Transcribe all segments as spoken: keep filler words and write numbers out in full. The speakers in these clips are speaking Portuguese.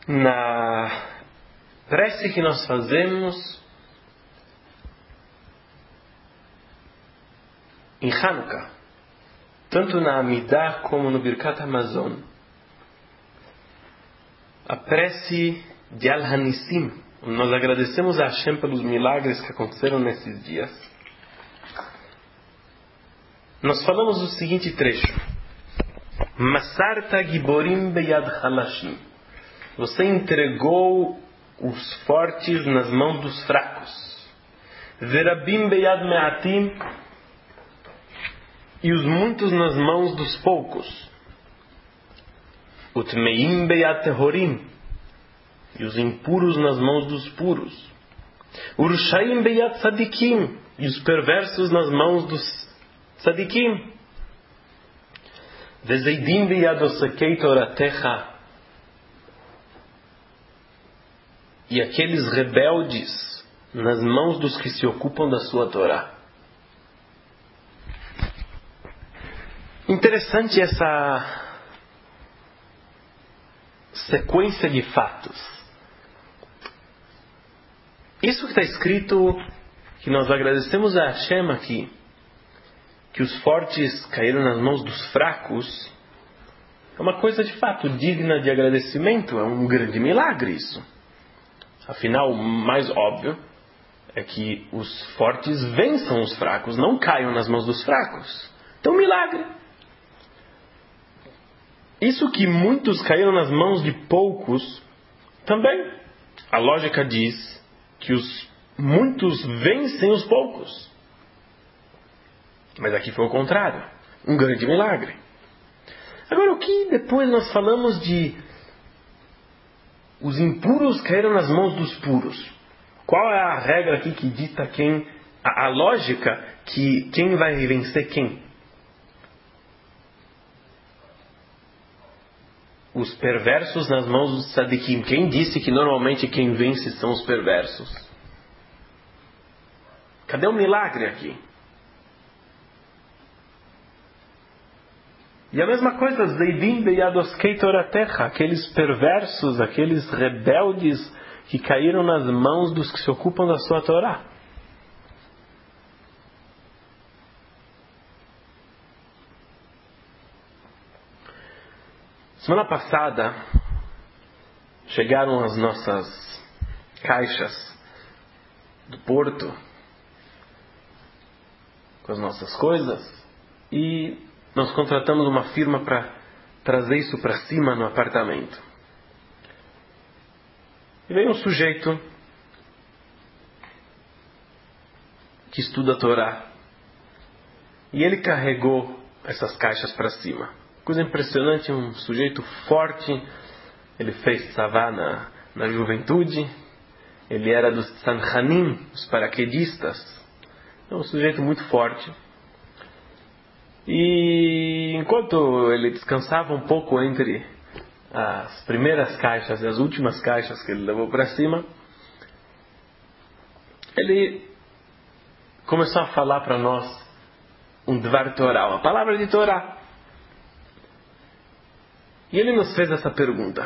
Na prece que nós fazemos em Hanukkah, tanto na Amidah como no Birkat Hamazon, a prece de Al-Hanissim, nós agradecemos a Hashem pelos milagres que aconteceram nesses dias. Nós falamos o seguinte trecho: Masarta Giborim Beyad Halashim. Você entregou os fortes nas mãos dos fracos. Verabim Beyad Me'atim. E os muitos nas mãos dos poucos. Utmeim Beyad Tehorim. E os impuros nas mãos dos puros. Urushaim Beyad Sadikim. E os perversos nas mãos dos Sadikim. Vezeidim Beyad Osekei Toratecha. E aqueles rebeldes nas mãos dos que se ocupam da sua Torá. Interessante essa sequência de fatos. Isso que está escrito, que nós agradecemos a Hashem aqui, que os fortes caíram nas mãos dos fracos, é uma coisa de fato digna de agradecimento, é um grande milagre isso. Afinal, o mais óbvio é que os fortes vençam os fracos, não caiam nas mãos dos fracos. Então, milagre. Isso que muitos caíram nas mãos de poucos, também. A lógica diz que os muitos vencem os poucos. Mas aqui foi o contrário. Um grande milagre. Agora, o que depois nós falamos de os impuros caíram nas mãos dos puros? Qual é a regra aqui que dita quem... A, a lógica que quem vai vencer quem? Os perversos nas mãos dos tzadikim. Quem disse que normalmente quem vence são os perversos? Cadê o milagre aqui? E a mesma coisa, Zeidim Beyad Oskei Toratecha, aqueles perversos, aqueles rebeldes que caíram nas mãos dos que se ocupam da sua Torá. Semana passada chegaram as nossas caixas do porto com as nossas coisas e nós contratamos uma firma para trazer isso para cima no apartamento. E veio um sujeito que estuda a Torá. E ele carregou essas caixas para cima. Coisa impressionante, um sujeito forte. Ele fez tzavá na, na juventude. Ele era dos tzanchanim, os paraquedistas. É um sujeito muito forte. E enquanto ele descansava um pouco entre as primeiras caixas e as últimas caixas que ele levou para cima, ele começou a falar para nós um Dvar Torá, uma palavra de Torá. E ele nos fez essa pergunta: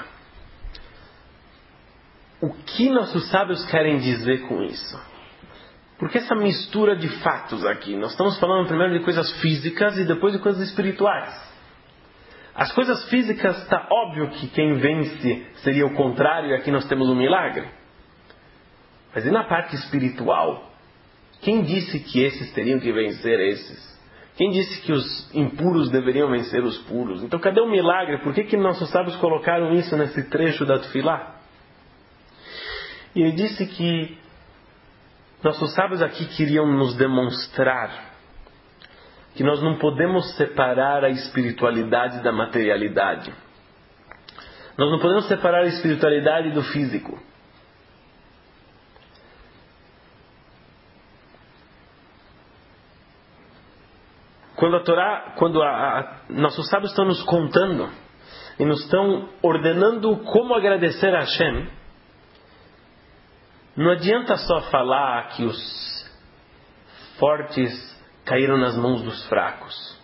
o que nossos sábios querem dizer com isso? Porque essa mistura de fatos aqui? Nós estamos falando primeiro de coisas físicas e depois de coisas espirituais. As coisas físicas, está óbvio que quem vence seria o contrário, e aqui nós temos um milagre. Mas e na parte espiritual? Quem disse que esses teriam que vencer esses? Quem disse que os impuros deveriam vencer os puros? Então cadê o milagre? Por que que nossos sábios colocaram isso nesse trecho da Tefilá? E ele disse que nossos sábios aqui queriam nos demonstrar que nós não podemos separar a espiritualidade da materialidade. Nós não podemos separar a espiritualidade do físico. Quando a Torá, quando a, a, nossos sábios estão nos contando e nos estão ordenando como agradecer a Hashem, não adianta só falar que os fortes caíram nas mãos dos fracos.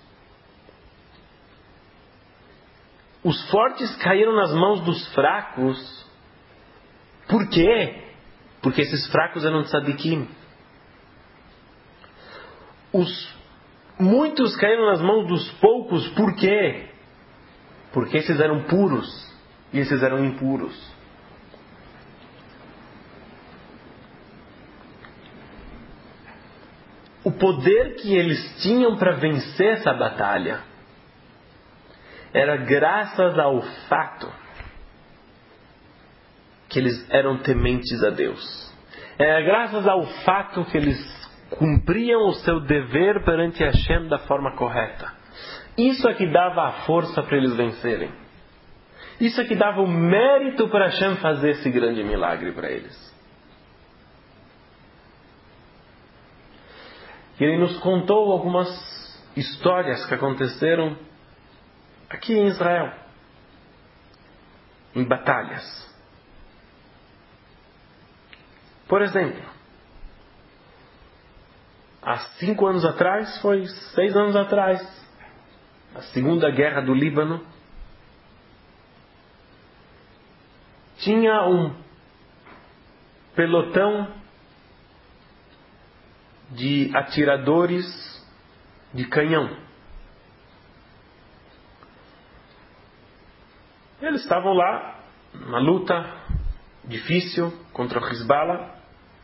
Os fortes caíram nas mãos dos fracos Por quê? Porque esses fracos eram tzadikim. Os muitos caíram nas mãos dos poucos. Por quê? Porque esses eram puros e esses eram impuros. O poder que eles tinham para vencer essa batalha era graças ao fato que eles eram tementes a Deus. Era graças ao fato que eles cumpriam o seu dever perante Hashem da forma correta. Isso é que dava a força para eles vencerem. Isso é que dava o mérito para Hashem fazer esse grande milagre para eles. E ele nos contou algumas histórias que aconteceram aqui em Israel, em batalhas. Por exemplo, há cinco anos atrás, foi seis anos atrás, a Segunda Guerra do Líbano, tinha um pelotão de atiradores de canhão. Eles estavam lá, numa luta difícil contra o Hezbollah.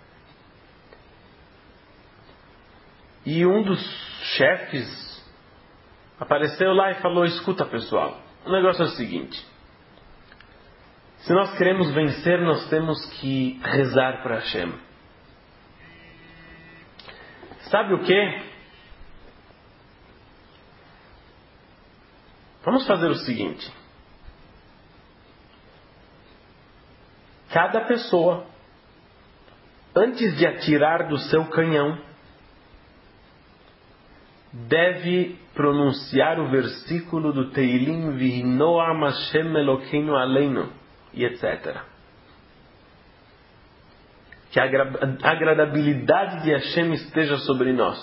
E um dos chefes apareceu lá e falou: escuta pessoal, o negócio é o seguinte. Se nós queremos vencer, nós temos que rezar para Hashem. Sabe o que? Vamos fazer o seguinte. Cada pessoa, antes de atirar do seu canhão, deve pronunciar o versículo do Teilim Vihinoam Hashem Elokeinu Aleinu e etcétera. Que a agradabilidade de Hashem esteja sobre nós.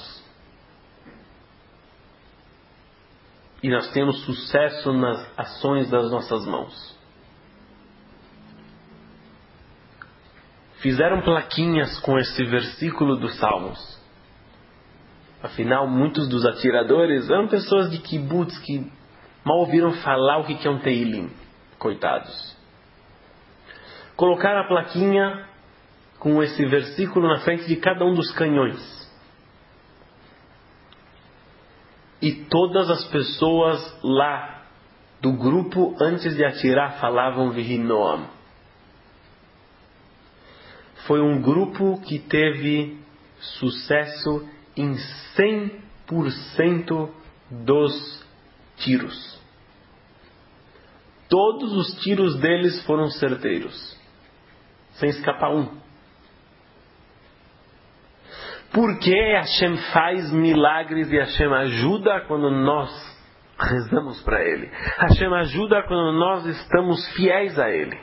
E nós temos sucesso nas ações das nossas mãos. Fizeram plaquinhas com esse versículo dos Salmos. Afinal, muitos dos atiradores eram pessoas de kibbutz que mal ouviram falar o que é um Teilim. Coitados. Colocaram a plaquinha com esse versículo na frente de cada um dos canhões. E todas as pessoas lá do grupo, antes de atirar, falavam Vihinoam. Foi um grupo que teve sucesso em cem por cento dos tiros. Todos os tiros deles foram certeiros, sem escapar um. Porque Hashem faz milagres e Hashem ajuda quando nós rezamos para Ele. Hashem ajuda quando nós estamos fiéis a Ele.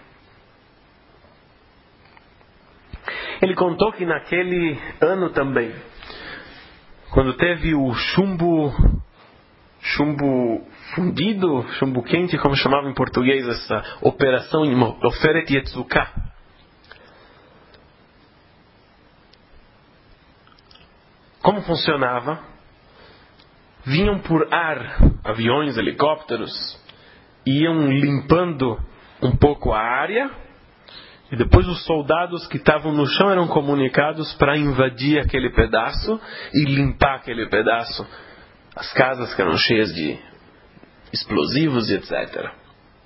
Ele contou que naquele ano também, quando teve o chumbo, chumbo fundido, chumbo quente, como chamava em português essa operação em Oferet Yetzukah, como funcionava? Vinham por ar aviões, helicópteros, iam limpando um pouco a área, e depois os soldados que estavam no chão eram comunicados para invadir aquele pedaço e limpar aquele pedaço, as casas que eram cheias de explosivos e etcétera.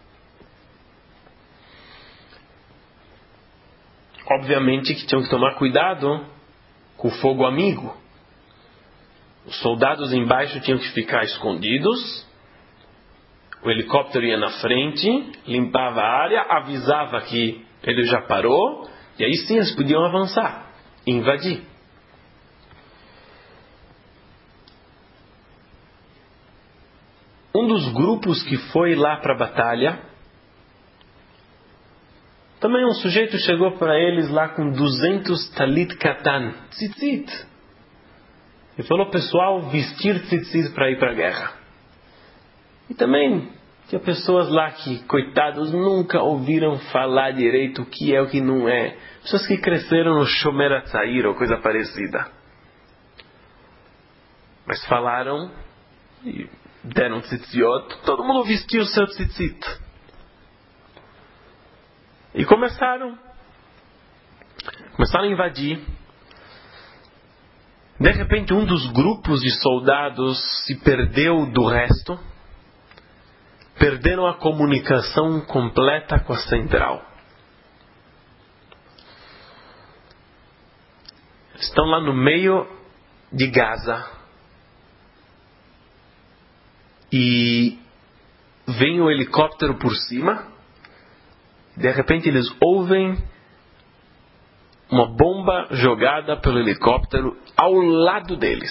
Obviamente que tinham que tomar cuidado com o fogo amigo. Os soldados embaixo tinham que ficar escondidos. O helicóptero ia na frente, limpava a área, avisava que ele já parou, e aí sim eles podiam avançar e invadir. Um dos grupos que foi lá para a batalha, também um sujeito chegou para eles lá com duzentos talit katan, tzitzit. E falou: pessoal, vestir tzitzit para ir para a guerra. E também Tinha pessoas lá que, coitados, nunca ouviram falar direito o que é o que não é. Pessoas que cresceram no Shomer HaTzair ou coisa parecida. Mas falaram e deram tzitziot. Todo mundo vestiu o seu tzitzit. E começaram. Começaram a invadir. De repente, um dos grupos de soldados se perdeu do resto. Perderam a comunicação completa com a central. Estão lá no meio de Gaza. E vem o helicóptero por cima. De repente eles ouvem uma bomba jogada pelo helicóptero ao lado deles.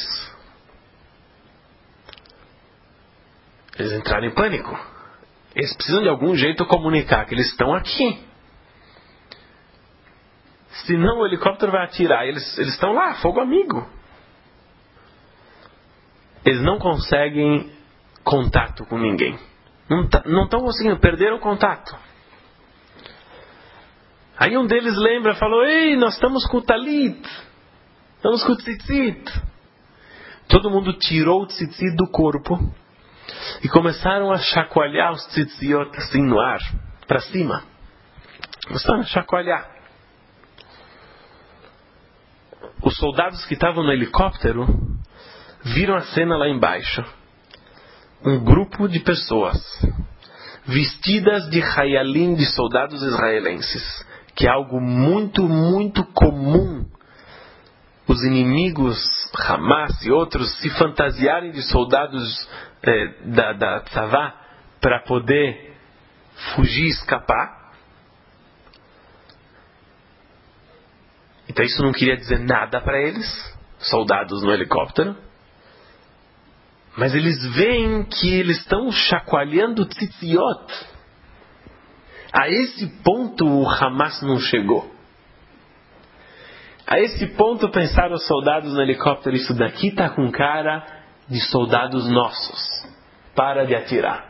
Eles entraram em pânico. Eles precisam de algum jeito comunicar que eles estão aqui. Senão o helicóptero vai atirar. Eles, eles estão lá, fogo amigo. Eles não conseguem contato com ninguém. Não, não estão conseguindo, perderam o contato. Aí um deles lembra, falou: ei, nós estamos com o talit. Estamos com o tzitzit. Todo mundo tirou o tzitzit do corpo. E começaram a chacoalhar os tzitziot assim no ar, para cima. Começaram a chacoalhar. Os soldados que estavam no helicóptero viram a cena lá embaixo. Um grupo de pessoas vestidas de hayalim, de soldados israelenses, que é algo muito, muito comum. Os inimigos, Hamas e outros, se fantasiarem de soldados eh, da, da Tzavá para poder fugir e escapar. Então isso não queria dizer nada para eles, soldados no helicóptero. Mas eles veem que eles estão chacoalhando tzitziot. A esse ponto o Hamas não chegou. A esse ponto pensaram os soldados no helicóptero: isso daqui está com cara de soldados nossos. Para de atirar.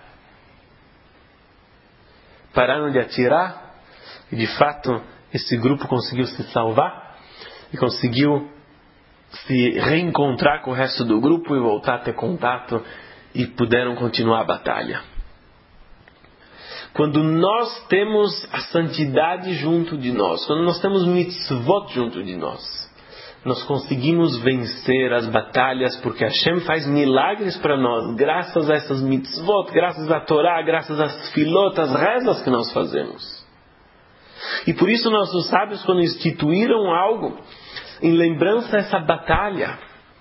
Pararam de atirar e de fato esse grupo conseguiu se salvar e conseguiu se reencontrar com o resto do grupo e voltar a ter contato e puderam continuar a batalha. Quando nós temos a santidade junto de nós, quando nós temos mitzvot junto de nós, nós conseguimos vencer as batalhas, porque Hashem faz milagres para nós, graças a essas mitzvot, graças à Torá, graças às filot, às rezas que nós fazemos. E por isso nossos sábios, quando instituíram algo em lembrança a essa batalha,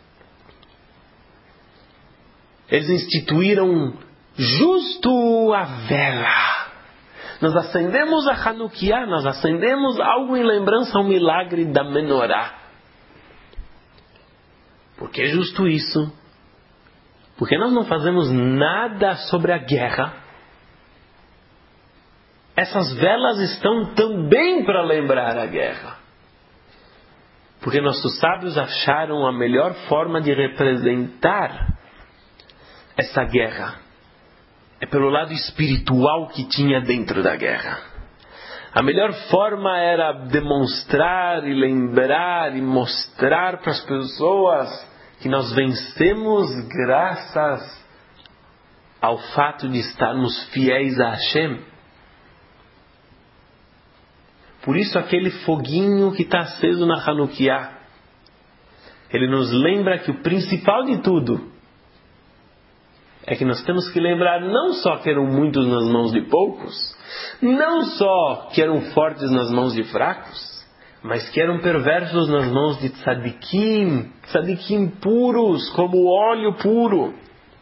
eles instituíram justo a vela. Nós acendemos a Hanukkah, nós acendemos algo em lembrança ao milagre da Menorá. Por que justo isso? Porque nós não fazemos nada sobre a guerra. Essas velas estão também para lembrar a guerra. Porque nossos sábios acharam a melhor forma de representar essa guerra é pelo lado espiritual que tinha dentro da guerra. A melhor forma era demonstrar e lembrar e mostrar para as pessoas que nós vencemos graças ao fato de estarmos fiéis a Hashem. Por isso aquele foguinho que está aceso na Hanukkah, ele nos lembra que o principal de tudo é que nós temos que lembrar não só que eram muitos nas mãos de poucos, não só que eram fortes nas mãos de fracos, mas que eram perversos nas mãos de tzadikim, tzadikim puros, como óleo puro.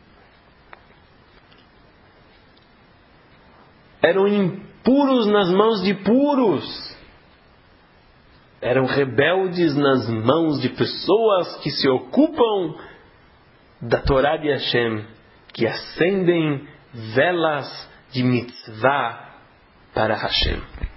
Eram impuros nas mãos de puros. Eram rebeldes nas mãos de pessoas que se ocupam da Torá de Hashem, que acendem velas de mitzvah para Hashem.